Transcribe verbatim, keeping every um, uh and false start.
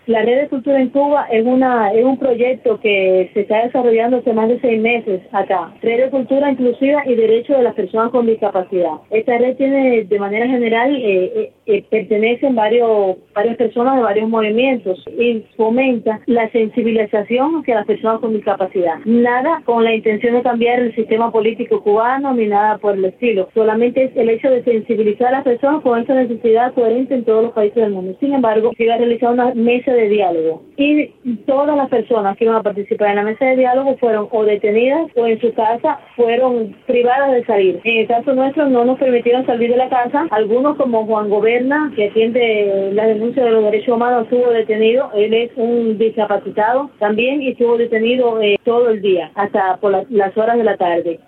La Red de Cultura en Cuba es una es un proyecto que se está desarrollando hace más de seis meses acá. Red de Cultura Inclusiva y Derechos de las Personas con Discapacidad. Esta red tiene, de manera general, eh, eh, eh, pertenecen varios varias personas de varios movimientos y fomenta la sensibilización hacia las personas con discapacidad. Nada con la intención de cambiar el sistema político cubano ni nada por el estilo. Solamente es el hecho de sensibilizar a las personas con esa necesidad coherente en todos los países del mundo. Sin embargo, se iba a realizar una mesa de diálogo y todas las personas que iban a participar en la mesa de diálogo fueron o detenidas o en su casa fueron privadas de salir. En el caso nuestro no nos permitieron salir de la casa. Algunos, como Juan Goberna, que atiende la denuncia de los derechos humanos, estuvo detenido. Él es un discapacitado también y estuvo detenido eh, todo el día hasta por la, las horas de la tarde.